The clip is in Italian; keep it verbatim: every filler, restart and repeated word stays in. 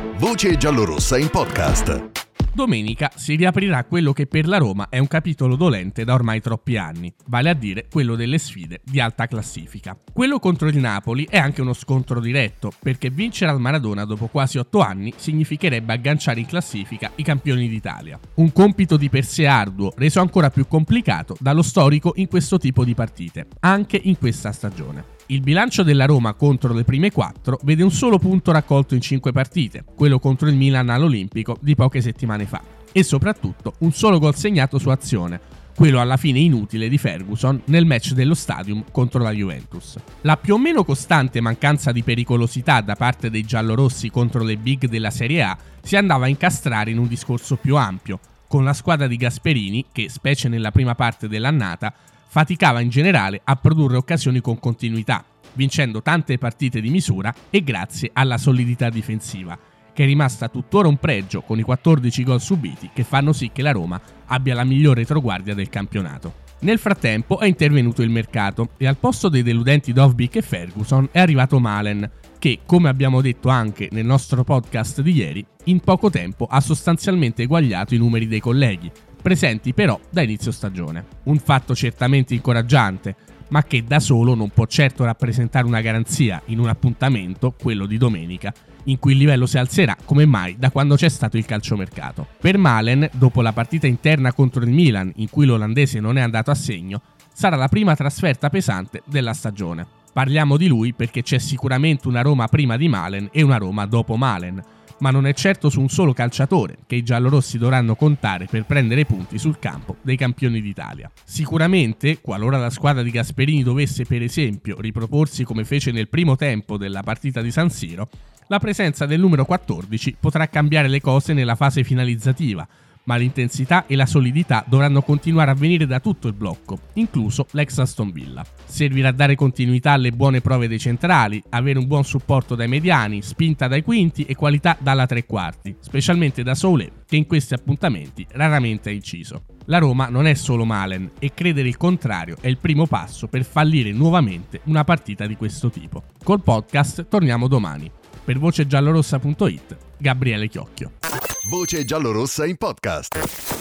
Voce giallorossa in podcast. Domenica si riaprirà quello che per la Roma è un capitolo dolente da ormai troppi anni, vale a dire quello delle sfide di alta classifica. Quello contro il Napoli è anche uno scontro diretto, perché vincere al Maradona dopo quasi otto anni significherebbe agganciare in classifica i campioni d'Italia. Un compito di per sé arduo, reso ancora più complicato dallo storico in questo tipo di partite, anche in questa stagione. Il bilancio della Roma contro le prime quattro vede un solo punto raccolto in cinque partite, quello contro il Milan all'Olimpico di poche settimane fa, e soprattutto un solo gol segnato su azione, quello alla fine inutile di Ferguson nel match dello Stadium contro la Juventus. La più o meno costante mancanza di pericolosità da parte dei giallorossi contro le big della Serie A si andava a incastrare in un discorso più ampio, con la squadra di Gasperini che, specie nella prima parte dell'annata, faticava in generale a produrre occasioni con continuità, vincendo tante partite di misura e grazie alla solidità difensiva, che è rimasta tuttora un pregio con i quattordici gol subiti che fanno sì che la Roma abbia la migliore retroguardia del campionato. Nel frattempo è intervenuto il mercato e al posto dei deludenti Dovbyk e Ferguson è arrivato Malen, che, come abbiamo detto anche nel nostro podcast di ieri, in poco tempo ha sostanzialmente eguagliato i numeri dei colleghi, presenti però da inizio stagione. Un fatto certamente incoraggiante, ma che da solo non può certo rappresentare una garanzia in un appuntamento, quello di domenica, in cui il livello si alzerà come mai da quando c'è stato il calciomercato. Per Malen, dopo la partita interna contro il Milan, in cui l'olandese non è andato a segno, sarà la prima trasferta pesante della stagione. Parliamo di lui perché c'è sicuramente una Roma prima di Malen e una Roma dopo Malen, ma non è certo su un solo calciatore che i giallorossi dovranno contare per prendere punti sul campo dei campioni d'Italia. Sicuramente, qualora la squadra di Gasperini dovesse per esempio riproporsi come fece nel primo tempo della partita di San Siro, la presenza del numero quattordici potrà cambiare le cose nella fase finalizzativa, ma l'intensità e la solidità dovranno continuare a venire da tutto il blocco, incluso l'ex Aston Villa. Servirà dare continuità alle buone prove dei centrali, avere un buon supporto dai mediani, spinta dai quinti e qualità dalla tre quarti, specialmente da Soulé, che in questi appuntamenti raramente ha inciso. La Roma non è solo Malen e credere il contrario è il primo passo per fallire nuovamente una partita di questo tipo. Col podcast torniamo domani. Per voce giallorossa punto it, Gabriele Chiocchio. Voce giallorossa in podcast.